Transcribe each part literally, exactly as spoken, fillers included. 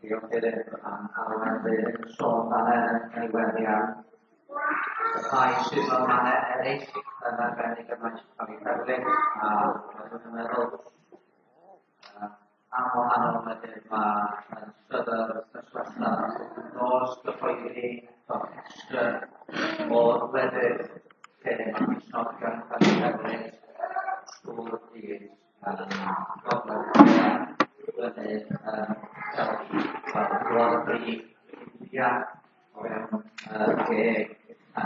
diolch am Alan yn sôn fan y newyddion. Y rhai sydd mewn mannau eraill yn arbennig yma cael ei ddefnydd a dwi'n meddwl am wahanol wedyn mae llyfr yswella nos gyhoeddi eto o'r wledydd lle mae Cristnogion yn cael ei ddefnydd trwy'r dydd gogledd fynydd fel y brif Wikipedia o fewn geg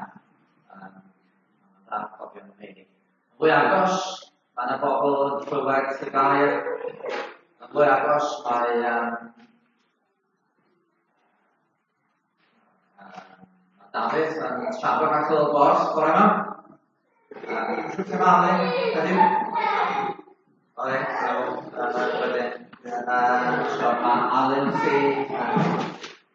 a cofio'n meini. Yn fwy agos, mae yna bobl yn clywed y gair. Yn fwy agos, mae um, uh, Dafydd yn trafod ac o'r bors bore yma. Siwch lle mae Alun, ydym? Oe, so, wedyn, so mae Alun sy...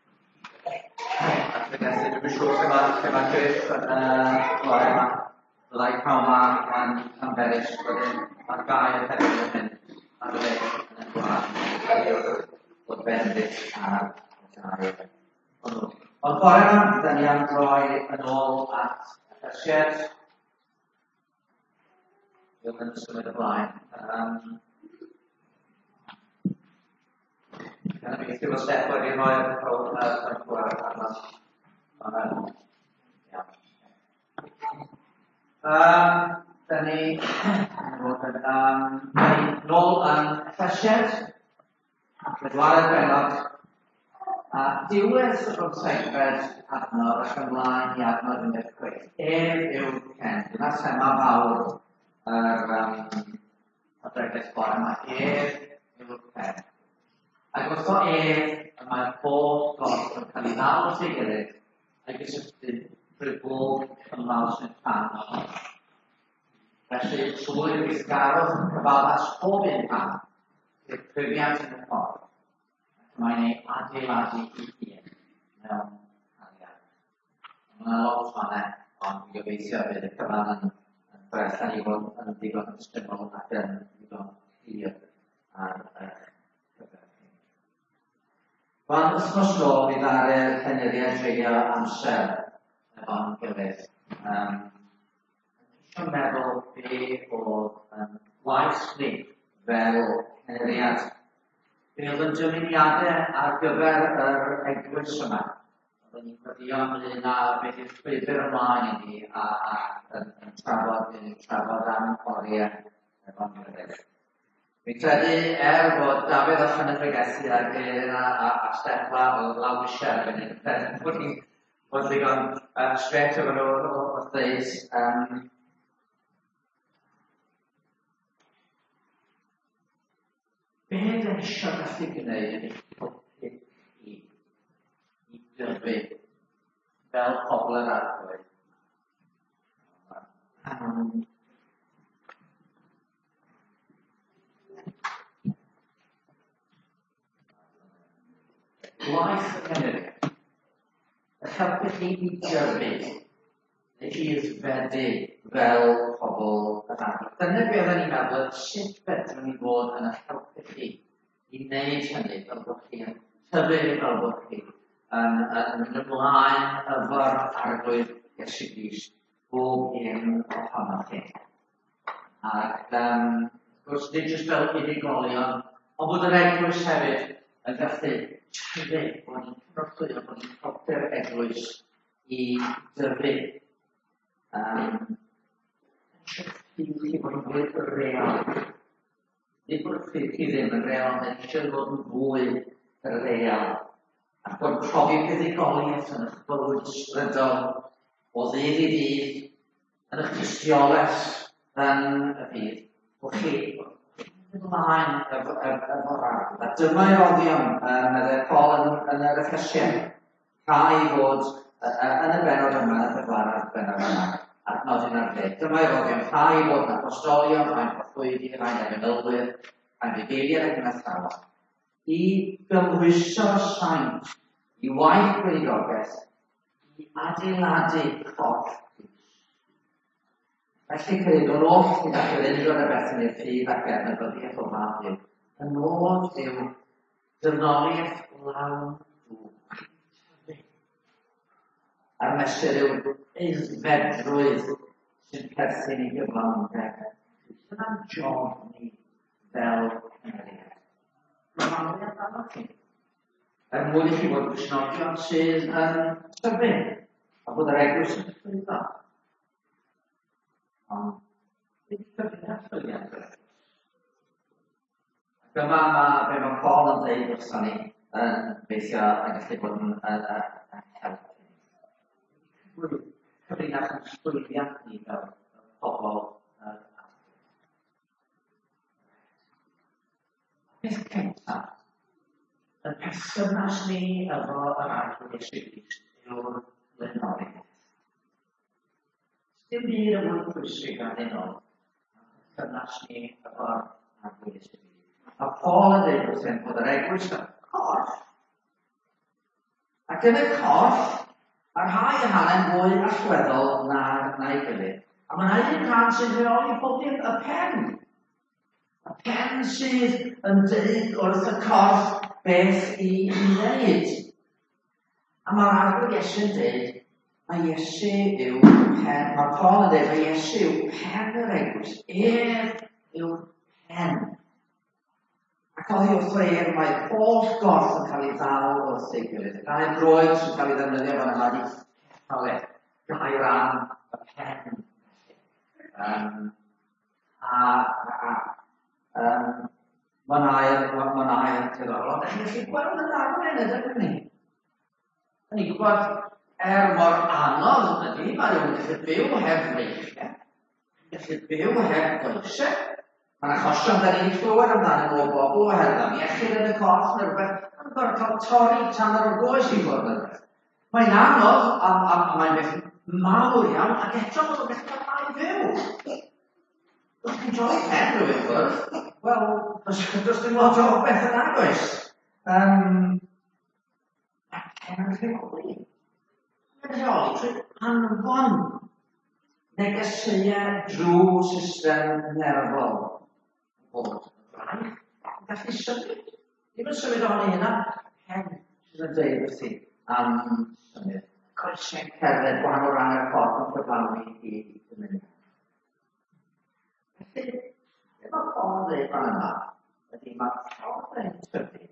Dwi'n siŵr lle mae Griff yn bore yma. Byddai cael ma yn Llanberis, wedyn mae'r gair hefyd yn mynd ar y le yn y gwlad bod bendith ar y gair hwnnw. Ond bore yma, da ni am droi yn ôl at Efesied. Dwi'n mynd symud ymlaen. Um, Gan i beth yw'r step wedi rhoi yn ffwrdd yn gwrdd arnos. Um, da ni um, nôl yn Efesied, pedwaredd benod, a diwedd y brotseigfed adnodd ac ymlaen i adnodd un deg chwech. Ef yw'r cen, dyna thema fawr yr um, adregaeth bore yma. Ef yw'r cen. Ac wrth o ef, mae'r bob gorff yn cael ei ddal wrth ei gilydd a'i gysylltu drwy bob cymal sy'n rhan ohono. Felly, trwy'r gweithgarodd yn cyfaddas pob un rhan, i'r pryfiant yn y ffordd, ac mae'n ei adeiladu i hun mewn arian. Mae'n lot fanne, ond dwi'n gobeithio bydd y cyfan yn beth yn ei fod yn ddigon yn syml ac yn ddigon hir ar eich cyfer chi. Fan wythnos nôl, mi ddaru'r ceneddiad dreulio amser efo'n gilydd. Um, Dwi'n meddwl beth oedd um, gwaith ni fel ceneddiad. Fe oedd yn dymuniadau ar gyfer yr eglwys yma. Oedden ni'n cofio ymlaen â beth yw'r llwybr ymlaen i ni a, a yn, yn trafod, yn trafod am oriau efo'n gilydd. Fi'n credu er bod Dafydd allan yn pregethu ar Elin a, a, a Steffla o law eisiau yn yn credu bod ni'n bod ddigon uh, straight over o'r ddeis. Um, Be ydyn eisiau gallu gwneud yn eich helpu chi i dyfu fel pobl yr arglwydd? Um, Gwaith y cenedlaeth, y helpu chi i dyfu, neu i aeddfedu fel pobl yr arglwydd. Dyna be oedden ni'n meddwl, sut fedrwn ni fod yn eich helpu chi i wneud hynny fel bod chi yn tyfu fel bod chi yn mynd ymlaen efo'r arglwydd Iesu Grist bob un ohono chi. Ac um, wrth gwrs, nid jyst fel unigolion, ond bod yr eglwys hefyd yn gallu tyfu, bod ni'n cynorthwyo, bod ni'n helpu'r eglwys i dyfu. Um, Eisiau chi bod yn fwy real. Nid bod chi ddim yn real, ond eisiau bod yn fwy real. Ac bod profi buddigoliaeth yn eich bywyd ysbrydol o ddydd i ddydd, yn eich tystiolaeth yn y byd. Bod chi yn ymlaen efo'r arglwydd. A dyma'r oddion, meddwl Paul yn yr Efesied, rhai fod yn y benod yma, y pedwaredd benod yma. Adnodyn ar ddeg. Dyma'r oddion rhai bod yn apostolion, rhai'n proffwydi, rhai'n efenylwyr, rhai'n bugeiliad ac yn athrawon. I gymhwyso'r saint, i waith gweinidogeth, i adeiladu corff Crist. Felly credu o'r oll ni gallu ddyn o'r beth yn ei ffydd ac yn y byddiaeth o fath yw. Y nod yw dynoliaeth lawn drwg. A'r mesur yw aeddfedrwydd sy'n perthyn i gyflawnder. Dyna'n job ni fel cymeriad. Gyflawnder arno chi. Er mwyn i chi fod Gristnogion sydd yn syrfyn, a bod yr eglwys yn llwyddo. Ond, ddim cyfnod llwyddiant yr eglwys. Dyma ma' be mae Paul yn dweud wrthon ni yn gobeithio yn gallu bod yn help. Cyfrinach yn llwyddiant ni fel pobl. Peth cyntaf, y perthynas ni efo yr arglwydd Iesu Grist yw'r blaenoriaeth. Dim byd yn mwy pwysig ar hyn o, perthynas ni efo'r arglwydd Iesu Grist. A Paul yn dweud wrthyn bod yr eglwys yn corff. Ac yn y corff, mae'r rhai yn halen fwy allweddol na'r na'i gilydd. A mae'n un rhan sy'n rheoli pob dim, y pen. Y pen sydd yn dweud wrth y corff beth i wneud. A mae'r arglwydd Iesu yn dweud, mae Iesu yw pen, mae Paul yn dweud, mae Iesu yw pen yr eglwys. Ef yw pen. Ac oddi wrth oer, mae holl gorff yn cael ei ddal wrth ei gilydd. Gael ei droed sy'n cael ei ddefnyddio fan yma i cael ei gael ran y pen. Um, a a um, mae'n air, mae'n air yn cyddorol. Ydych chi'n gallu gweld yn arwen ydych ni? Yn ei gwybod, er mor anodd ydy, mae rhywun yn gallu byw heb reichiau. Gallu byw heb goesau. Mae'n achosion da ni'n clywed amdano o bobl o herddon, iechyd yn y corff neu rhywbeth, mae'n gorfod cael torri tan ar y goes i fod yn rhywbeth. Mae'n anodd, a, a, a mae'n beth mawr iawn, ac eto mae'n beth cael mai fyw. Dwi'n chi'n troi pen rhywun gwrdd, wel, does dim lot o beth yn agos. Um, a pen yn rheoli. Mae'n rheoli trwy anfon negeseuau drwy system nerfol. Bod rhaid, yn gallu symud. Ddim yn symud ohoni hynna, pen sydd yn dweud wrth i am symud. Coesau cerdded gwahanol ran y corff yn cyflawni i dymuniad. Felly, be mae Paul yn dweud fan yma, ydy mae ffordd yn tyfu.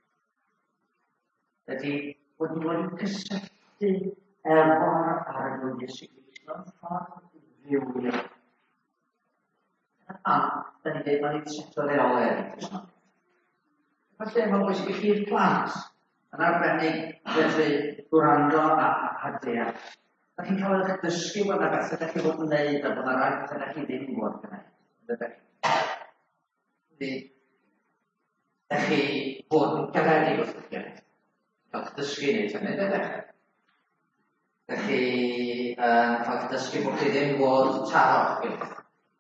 Ydy bod ni wedi cysylltu efo'r arglwydd Iesu Grist mewn ffordd fywio. A, da ni'n dweud, mae'n seto reolau eraill. Felly, mae'n bwysig i chi'r plant yn arbennig felly gwrando a, a deall. Da chi'n cael eich dysgu bod yna bethau da chi fod yn gwneud a bod yna rai bethau da chi ddim yn gwybod gwneud. Felly, da chi fod yn garedig wrth eich gilydd. Cael eich dysgu i wneud hynny, ydych? Da chi uh, cael eich dysgu bod chi ddim fod taro eich gilydd.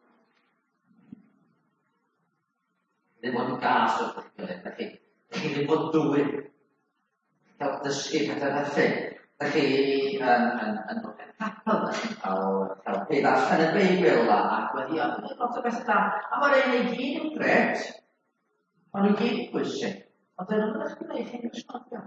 Ddim bod yn gas o'r gilydd, da chi ddim bod dwy. Cael dysgu pethau felly. Da chi yn dod i'r capel, da chi'n cael ei ddarllen y Beibl ac wedi oedd lot o bethau da. A mae'r ein ei gyd yn gret, ond i gyd yn bwysig. Ond dyn nhw'n eich gwneud chi'n Gristnogion.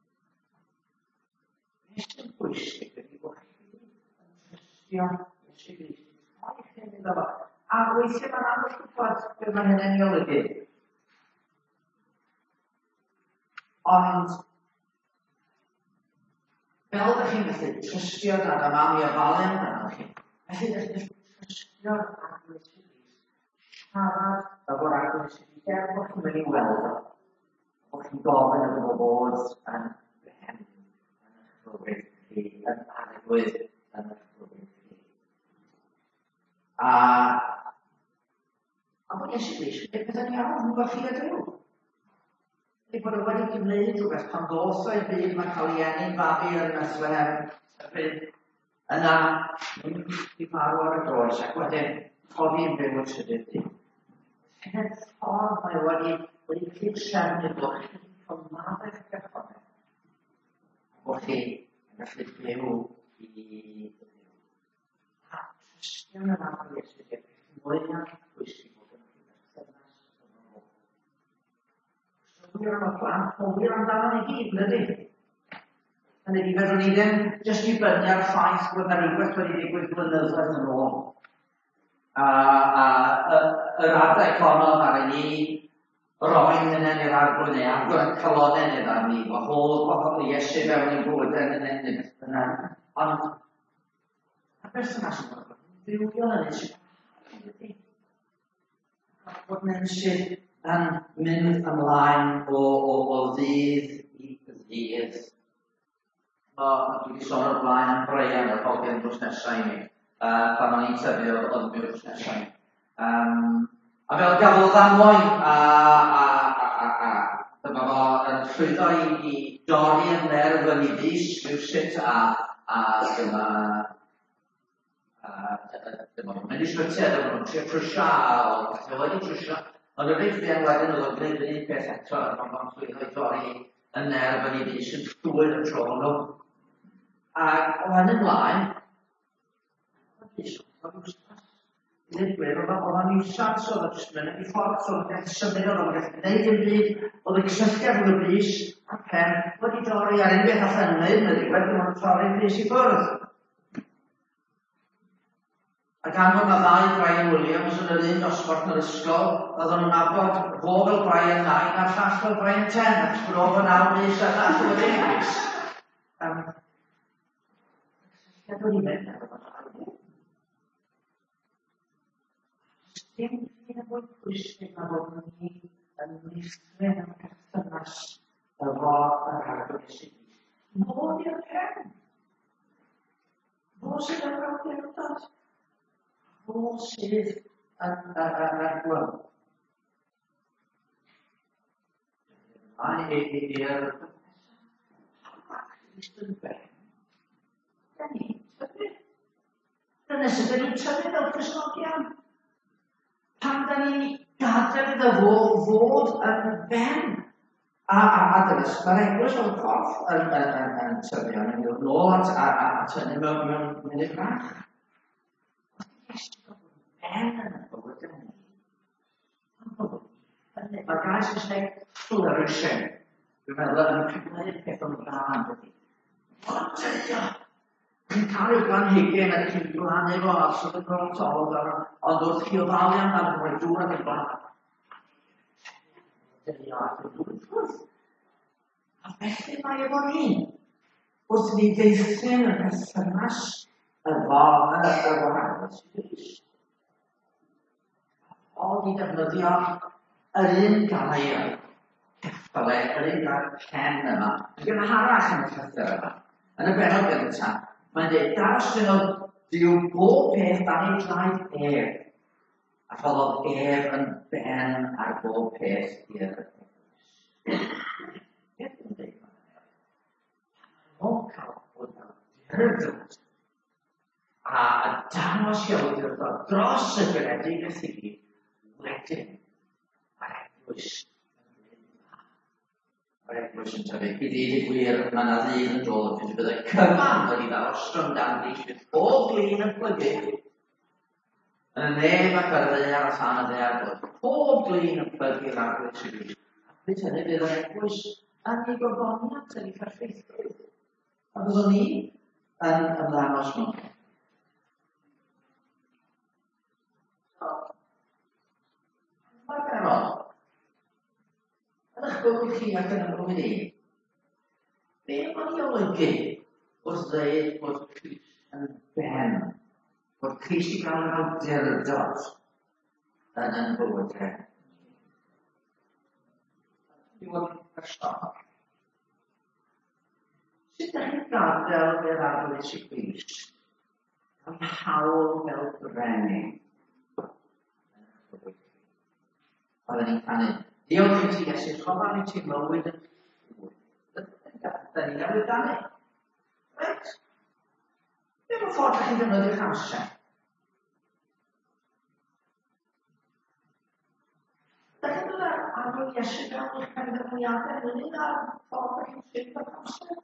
Beth sy'n bwysig ydy bod chi yn trystio Iesu Grist. Mae chi'n mynd o. A weithio mae'n anodd yn gwybod beth mae hynny'n ei olygu. Ond, fel ydych chi'n gallu trystio dan y mam i ofalen dan chi, felly ydych chi'n trystio arglwydd Iesu Grist, siarad efo'r arglwydd Iesu Grist, er bod chi'n mynd i weld o, bod chi'n gofyn yn o bod yn ben, yn eich bywyd chi, yn arglwydd yn eich bywyd chi. A, a bod Iesu Grist, beth beth yn iawn, nhw'n gweld chi ydw. Neu bod nhw wedi gwneud rhywbeth pan ddoth o'i byd mae cael ei enni'n babi yn Bethlehem. Yna, nhw'n wedi marw ar y groes ac wedyn codi'n byw y trydydd dydd. Hynny'n ffordd mae wedi wedi cyd trefnu bod chi'n cael maddau gyffordd. Bod chi yn gallu byw i Dduw. A trystio yn yma i Iesu Grist, mwyaf bwysig bod yn chi'n berthynas yn ôl. wir am plant, wir amdano ni gyd, ydy. Hynny ydi, fedrwn ni ddim jyst i bynnu ar ffaith bod yna rhywbeth wedi digwydd blynyddoedd yn ôl. A, a, a yr adeg honno ar ni roi'n hynny i'r arglwydd neu agor yn calonau neu ddar ni, o holl bobl Iesu fewn i'n bwydau yn hynny neu beth bynnag. Ond, a berthynas yn bod yn fywio yn ydy. Bod yn sydd yn mynd ymlaen o, o, o ddydd i ddydd. O, dwi wedi sôn o'r blaen yn Brian o'r hogiau'n drws nesau i mi, uh, pan o'n i'n tyfu o'r o'r drws nesau i mi. Um, a fel gafodd ddamwain, a, a, a, a, a, dyma fo yn llwyddo i, i dorri yn nerf yn ei ddys, rhywsut, a, a dyma, a, dyma fo'n mynd i sbytiau, dyma fo'n trio trwysio, a oedd gallu wedi trwysio. Ond y rhaid fi'n wedyn oedd o'n gwneud yn un peth eto, a fo'n llwyddo i dorri yn nerf yn ei ddys, yn llwyr y tro nhw. Ac o hynny ymlaen, oedd o'n iwsans oedd o'n sgwynnu i ffordd, oedd o'n gallu symud, oedd o'n gallu gwneud yn byd, oedd o'n cysylltiad yn y bys, a pen wedi dorri ar unwaith allan yn neud, wedi wedi o'n torri'r bys i ffwrdd. Ac am bod yna ddau Brian Williams yn yr un dosbarth yn yr ysgol, oedd o'n nabod fo fel Brian nine a'r llall fel Brian ten, ac bro fo naw mis a llall fel Davies. Ia dwi'n ei mynd ar y dim fi'n y bod pwysig na bod ni yn meithrin am perthynas efo yr arglwydd sydd. Fo di'r pen. Fo sydd yn awdurdod. Fo sydd yn arglwydd. Mae i'r Christ yn ben. Da ni tyfu. Dyna sydd da ni'n tyfu fel Cristnogion. Pan da ni'n gadael iddo fo fod yn ben. A, a, a dyna, mae'r eglwys o'r corff yn, yn, yn, yn tyfu, yn mynd o'r nôl at, a, a, a tynnu mewn mewn munud bach. Os ydych chi'n bod yn ben yn y bywyd yn ni. Mae'r gair Saesneg flourishing. Dwi'n meddwl yn cyfleu peth o'n blaen dydy. Ond dydy, yn cael ei blanhigyn ac chi'n blannu fo ar sydd yn gwrdd tolwg ond wrth chi ofalu amdano rhoi dŵr ac yn blaen. Dydy o ac yn dŵr ffwrdd. A felly mae efo ni. Wrth ni ddeithyn yn perthynas efo y wahanol sydd. O ni defnyddio yr un gair. Ceffale, yr un gair pen yma. Yn harach yn y llythyr yma. Yn y benod gyntaf. Mae'n dweud, daros dyn nhw, dyw bob peth dan ei draed ef. A ffodd ef yn ben ar bob peth i'r eglwys. Beth yn dweud? Mae'n cael bod yn dyrgyd. A dangos awdurdod dros y gredigeth i gyd, wedyn mae'r eglwys Mae'r eglwys yn tyfu. I ddyn i gwir, mae yna ddyn yn dod, felly bydd y cyfan wedi ddal ostrom dan ddys, bydd bob glin yn plygu. Yn y neb ac ar dde ar y llan y dde ar dod. Bob glin yn plygu ar arglwys i gyd. Bydd hynny bydd yr eglwys yn ei gofoniad yn ei perffeithrwydd. A byddwn ni yn ymddangos nhw. Mae'r benod. Yn eich bywyd chi ac yn eich bywyd i. Be mae'n ei olygu wrth ddeud bod Christ yn ben? Bod Christ i gael yn awdurdod yn yn bywyd chi. Dwi'n gwybod yn ystod. Sut ydych chi'n gadael i'r arglwys i Christ? Am hawl fel brenin. Oedden ni'n canu. Diolch i ti, Iesu, chofan i ti mywyd yn llwyd. Da ni'n newid danu. Reit? Beth yw'r ffordd chi'n defnyddio'ch amser? Da chi'n dod ar arwydd Iesu gael eich penderfyniadau yn unig ar ffordd chi'n sy'n dod amser?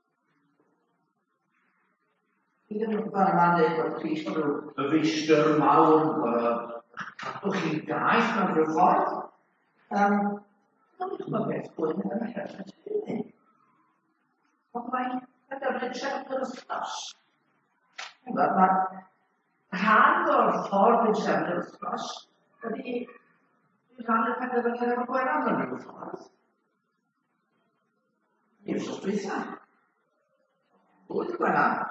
Fi ddim yn gwybod yma'n dweud bod Christ yn y feistr mawr, cadwch chi'n gaeth mewn rhyw ffordd. Um, Don't look at going in the head. Online, I got a check for the slush. But my hand or thought which I never slush, but he can't have ever had a point on the roof for us. You should be sad. Good going on.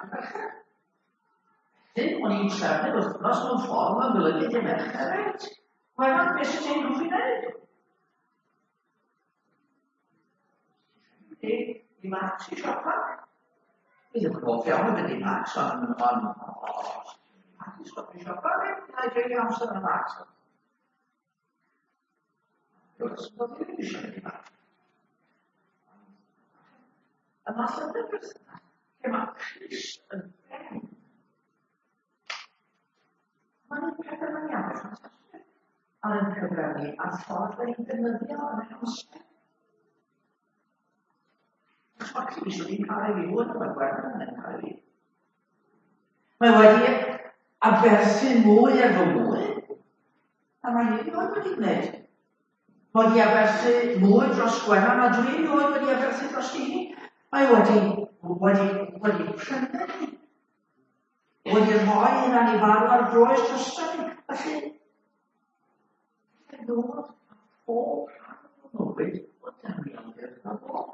Then when you travel, it was plus one form of ability to make it right. Why not miss a change of it? Hey, the match is your part. Is it called film with the match on on match is what is your part? I tell you, I'm still a match. You're supposed to be sure of that. And that's the difference. Come on, Christian. Mae'n pethau yn iawn, a yn cyfrannu a ffordd yn ei ddefnyddio yn y hawsau. Ac mae Cris wedi cael ei fod yn y gwerth yn cael ei. Mae wedi aberthu mwy ar fy mwy, a mae wedi wedi gwneud. Mae wedi aberthu mwy dros Gwenna, a dwi'n dod wedi aberthu dros Dini. Mae wedi, wedi, wedi prynu. Wedi rhoi yn ani'n farw ar groes drosto ni. Felly, mae'n dod a pob rhan o'r nywyd o dyniadur na bo.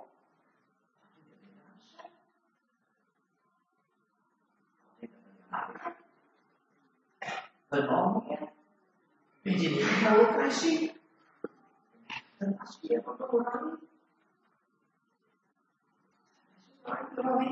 Ddynoliau. Bydd i'n ei cael o gresu. Yn asgu efo gwrani. Mae'n drofi.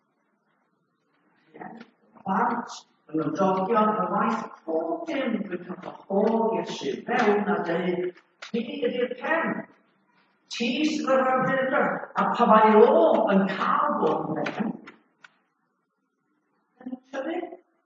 Plant yn ymdogion y waith pob dim dwi'n cael o holl Iesu fewn a dweud, ni ydy'r pen, ti sydd yr awdurdod, a pa mae o yn cael bod yn fewn. Yn tyfu.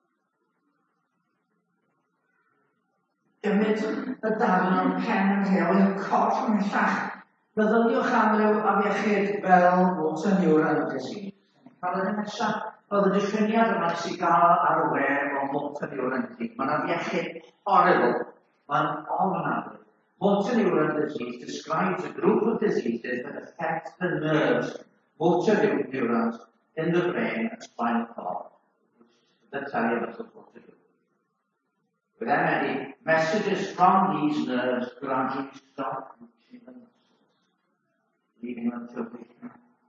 Gymryd y darn o'r pen yn rheol i'r corff ymhellach. Meddyliwch am ryw afiechyd fel motor neuron disease. Cael yn ymhellach. Oedd y diffiniad yma sy'n gael ar y we o motor neuron disease. Mae'n afiechyd horrible. Mae'n ofnadwy. Motor neuron disease describes a group of diseases that affect the nerves, motor neurons in the brain and spinal cord, which is the tell you what's supposed to do. With M N D, messages from these nerves gradually stop reaching the muscles, leaving them to weaken.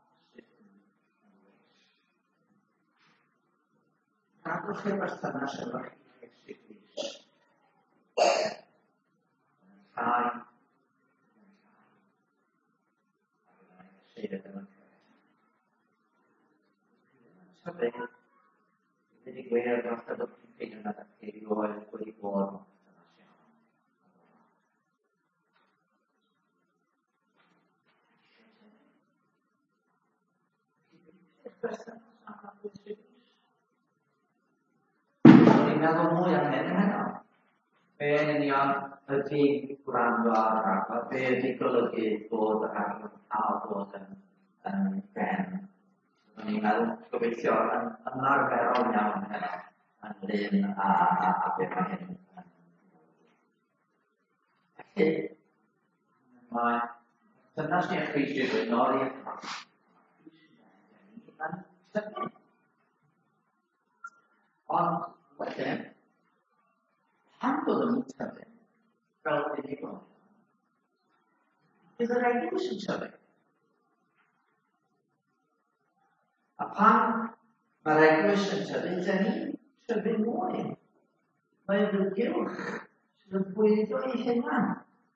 Cadwch chi'r berthynas efo chi Iesu Grist. Yn llai, yn llai. Sydd yn ymwneud. Yn tyfu, bydd i gweir dros y dwi'n ffeindio nad ydych chi oedd wedi bod yn berthynas iawn. Bydd berthynas am y Iesu. Dwi'n meddwl mwy am hyn yn hynny. Be yn union ydy gwrando ar yr agor? Be ydy golygu bod yr agor yn cael bod yn, yn ben? Dwi'n meddwl gobeithio yn ymarferol iawn hynny yn lun a, a, a be mae hyn yn. Felly, mae dynas ni'n chweithio dwi'n nori yn tyfu. Ond, wedyn, pan bod yn tyfu, fel ydy ni bod, bydd yr eglwys yn tyfu. A pan mae'r eglwys yn tyfu, dyn ni'n tyfu mwy. Mae'n ddylgylch sydd yn bwyddo i hunan.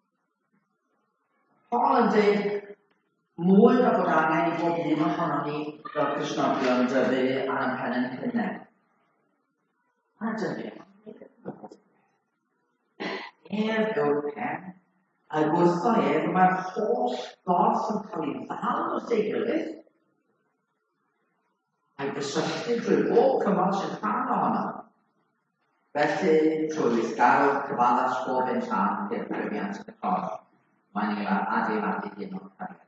Paul yn dweud, mwy na bod angen i bob ddim ohono ni fel Cristnogion dyfu ar yn pen yn hynny. A dyfu. Ef yw'r pen, a gwrtho ef mae'r holl gorff yn cael ei ddal wrth ei gilydd, a'i gysylltu drwy bob cymal sy'n rhan ohono. Felly, trwy weithgarwr cyfaddas bob yn rhan i'r gwyniant y corff, mae'n ei adeiladu hyn o'r cariad.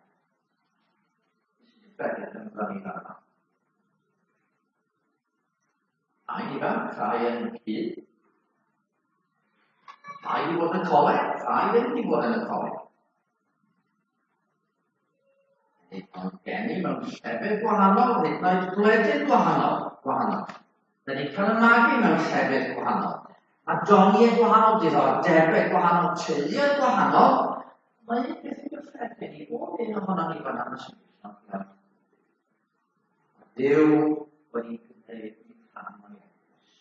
Beth yn brynu fel yma. A i ni fel, rhai yn hyd. Rhai i fod yn y coleg, rhai ddim i fod yn y coleg. Ond geni mewn llefydd gwahanol, hyd yn oed gwledydd gwahanol, gwahanol. Da ni'n cael y magu mewn llefydd gwahanol. A doniau gwahanol, diddordebau gwahanol, teuluoedd gwahanol. Mae un beth yn gyffredin i bob un ohono ni fan yna sy'n Dyw wedi gwneud i pan o'n eglwys.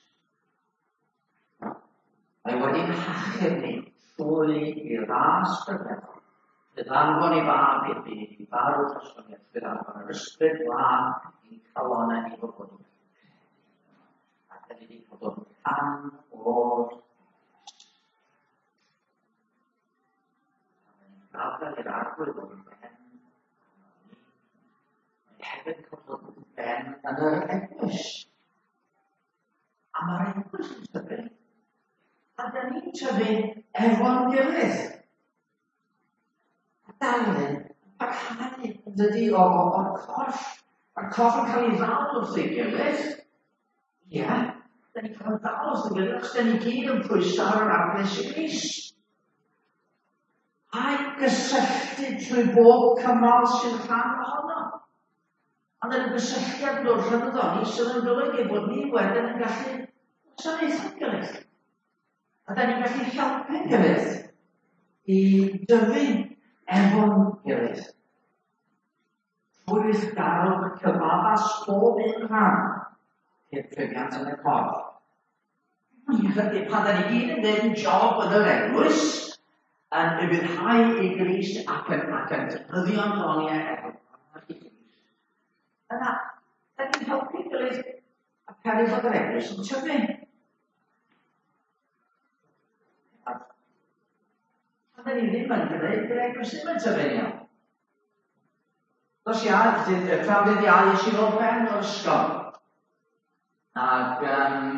Mae wedi'n hachub ni trwy i ras rhyfeddol. Bydd anfon i fab i'r byd, i farw trosgoniaeth, bydd anfon yr ysbryd glân i'n calonau i bobl ni. Ac ydy wedi bod o'n can o'r Gadael i'r arglwydd o'n ben. Mae hefyd cael bod yn ben yn yr eglwys. A mae'r eglwys yn tyfu. A da ni'n tyfu efo'n gilydd. A darlun, parhau yn dydi o'r corff. Mae'r corff yn cael ei ddal wrth ei gilydd. Ie, da ni'n cael ei ddal wrth ei gilydd, achos da ni gyd yn pwyso ar yr arglwydd i Grist. A'i gysylltu trwy bob cymal sy'n rhan ohono. Ond yn y gysylltiad o'r rhyfeddoli sydd yn golygu bod ni wedyn yn gallu gwasanaethu'n gilydd. A da ni'n gallu helpu'n gilydd i dyfu efo'n gilydd. Trwy'r darwch y cyfaddas bob un rhan i'r trefniant yn y corff. Pan da ni gyd yn gwneud yn job yn yr eglwys, yn yfirhau ei Grist ac yn defnyddio'n doniau efo. Yna, da ni'n helpu gilydd a peryg o'r eglwys yn tyfu. A da ni ddim yn gwneud, gyda'r eglwys ddim yn tyfu iawn. Dos iad, tra fydd iau eisiau ôl ben o'r ysgol. Ac um,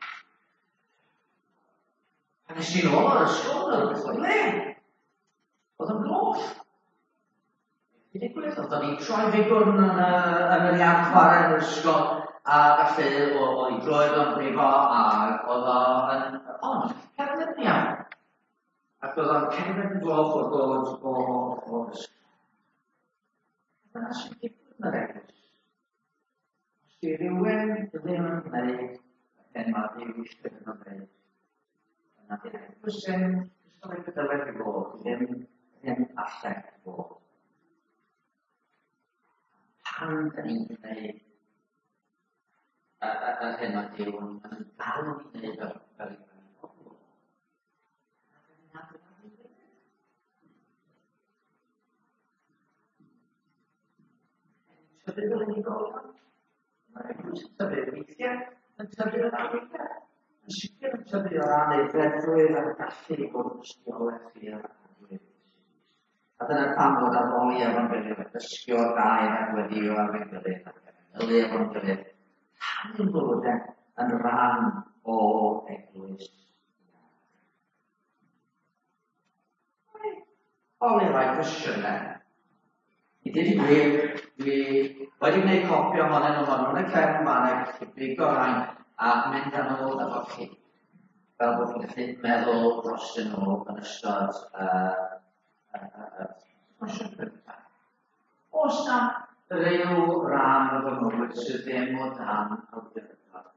pan eisiau ôl o'r ysgol, oedd beth o'i le. Oedd yn gloch. Ydy gwybod, oedd ni'n troi figwrn yn, yn yr iard chwarae yn yr ysgol, a felly oedd i droed o'n brifo, a oedd o'n ond, cerdded yn iawn. Ac oedd o'n cerdded yn gloch o'r dod o'r ysgol. Dyna sy'n digwydd yn yr eglwys. Os di rhywun ddim yn gwneud hyn mae Duw eisiau yn gwneud, yna di'r eglwys yn ystod y gydyled i fod, ddim ddim allan i fod. Pan da ni'n gwneud y hyn mae Duw yn dal yn gwneud fel fel i bobl. Tyfu fel unigolion. Mae'r eglwys yn tyfu weithiau, yn tyfu yn arwyddiau. Yn sicr yn tyfu o ran ei ddedrwydd a'r gallu i bod yn ysgolaeth i'r arwyddiau. A dyna pam bod addoli efo'n gilydd, dysgu o'r gair a gweddio efo'n gilydd, ylu efo'n gilydd. Talu'n bywydau yn rhan o eglwys. Oli rai cwestiynau. I ddyn ni wir, dwi wedi gwneud copi ohonyn nhw hwnnw yn y cefn fan eich bigo rhain a mynd â nhw efo chi. Fel bod chi'n gallu meddwl drostyn nhw yn ystod Oes na ryw ran o fy mywyd sydd ddim o dan awdurdod?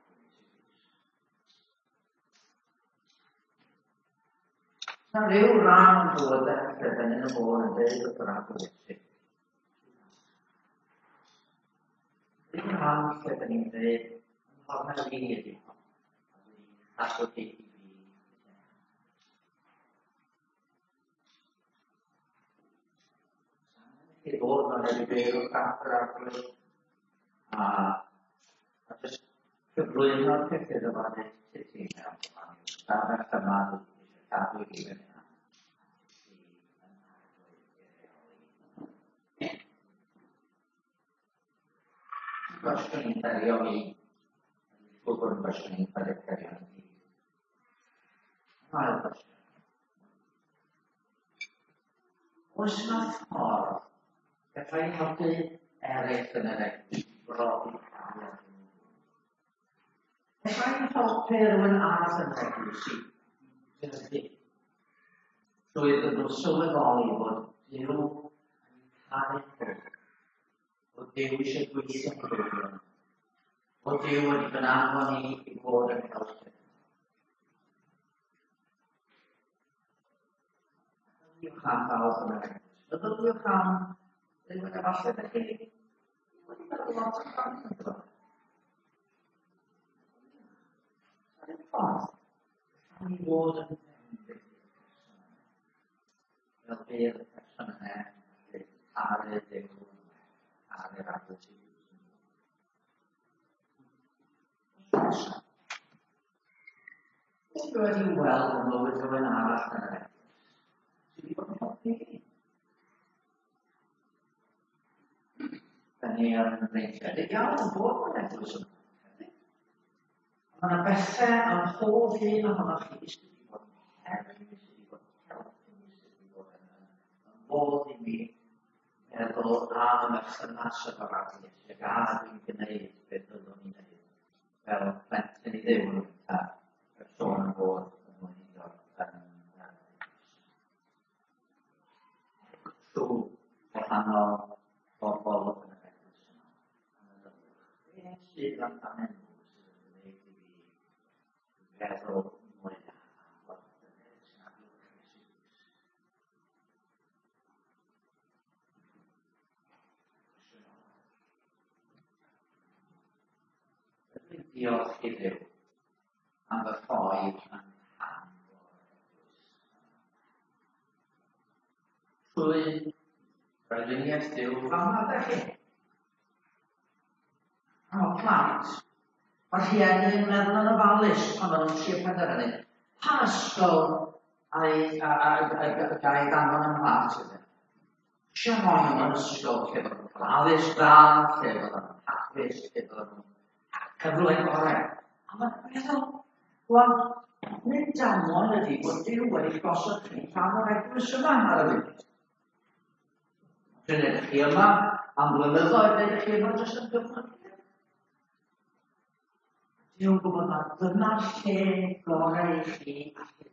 Na ryw ran o fywyd eich rhedyn yn y bôn yn dweud o drafod. Ryw ran lle da ni'n dweud yn ffordd fi ydy hon. A dwi'n asgogi i fi. I ddod mewn edrych byr o crafft yr arglwydd a a jyst cyflwyno'r pethau o fan eich ti mewn fan eich stafell yma eisiau cadw i fyny a Gwestiwn i'n perio mi, dwi'n gwybod yn gwestiwn i'n perio mi. Mae'n gwestiwn. Oes yna ffordd gallai helpu eraill yn yr eglwys brofi cael ei Gallai helpu rhywun arall yn yr eglwys i gyrchu trwy ddod o sylweddoli bod Duw yn cael ei ffwrdd. Dyw eisiau gweithio yn rhywun. O Dyw wedi fy anfon ni i fod yn helpu. Meddyliwch am bawb yn yr eglwys. Meddyliwch am rhywun efallai ydych chi wedi meddwl lot yn rhan yn dod. Ar un ffordd, rhaid i fod yn ymwneud. Fel bydd y person yna ar y Duw ar yr agwedd i. Ydych chi wedi weld yn mywyd rhywun arall yn yr eglwys? Sydd wedi bod yn helpu chi? Da ni yn reintiedig iawn yn bod yn eglwys yma. Mae yna bethau yn hoff un ohonoch chi sydd wedi bod yn helpu, sydd wedi bod yn helpu, sydd wedi bod yn bod i mi meddwl am y merthynas y baradu, sydd a dwi'n gwneud beth byddwn ni'n gwneud. Fel plentyn i Dduw yn y person yn bod yn mwynhau yn trwy wahanol bobl yn yr eglwys yma. Beth sydd amdanyn nhw sydd yn gwneud i fi feddwl mwy am bod yn gwneud sy'n adlewyrchu Iesus. Dwi'n diolch i Dduw am y rhoi yn rhan o'r eglwys. Trwy rydwyniaeth Dduw fan ydych chi. Am o plant, mae'r rhieni yn meddwl yn ofalus pan maen nhw'n trio penderfynu pa ysgol a gael danfon yn plant iddyn. Eisiau rhoi nhw yn ysgol lle bod nhw'n cael addysg da, lle bod nhw'n hapus, lle bod nhw'n cyfle gorau. A mae'n meddwl, wel, nid damwain ydy bod Duw wedi gosod chi pan o'r eglwys yma ar y funud. Dwi'n edrych chi yma am blynyddoedd, edrych chi yma jyst yn gyfnod. Duw'n gwybod na dyna'r lle gorau i chi a chi.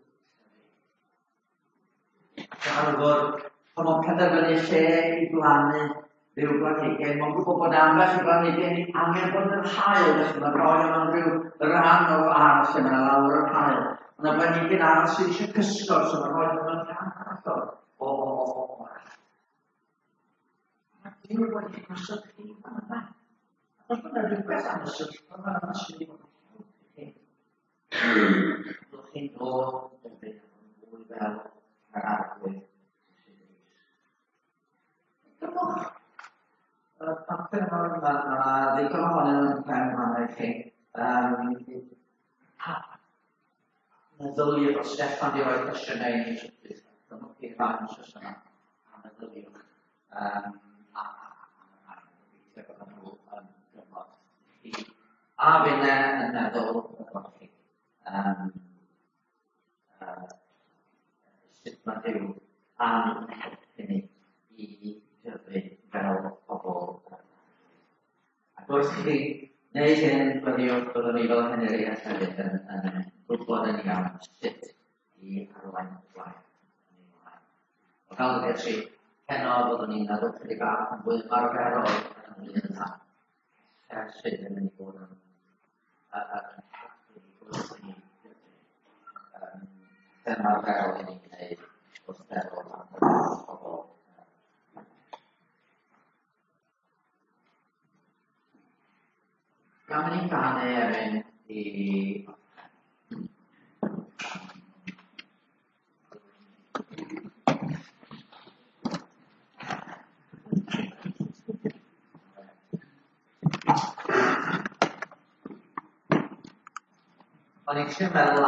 Garfod, pan o'n penderfynu lle i blannu ryw blanhigyn, mae'n gwybod bod ambell i blanhigyn angen bod yn hael, felly mae'n rhoi yma'n rhyw ran o ardd lle mae'n lawr yr hael. Mae'n blanhigyn arall sydd eisiau cysgod, so mae'n rhoi yma'n rhan arall o o Mae Duw wedi gosod chi fan yna. Os mae'n rhywbeth am y sylfa fan yna sydd wedi bod yn helpu chi. Byddwch chi'n dod yn fynd yn fwy fel yr arglwydd sydd wedi. Gymwch. Papur yma, mae ddigon ohonyn nhw'n pen yma i chi. Meddyliwch, os Steffan di roi cwestiynau i ni trydydd. Dyma chi fan os yma. A meddyliwch. A fyna yn meddwl efo chi. Sut mae Duw am helpu ni i gyfri fel pobl. Ac wrth i chi wneud hyn, byddwn ni fel Henriaeth hefyd yn gwybod yn iawn sut i arwain y blaen. Fel ydych chi, heno byddwn ni'n meddwl chydig bach yn fwy marferol yn ymwneud yna. Sydd yn mynd i fod yn helpu i gwrs ni yn marferol i ni gwneud wrth feddwl am pobl. Gawn ni'n ganau erbyn i O'n i'n trio meddwl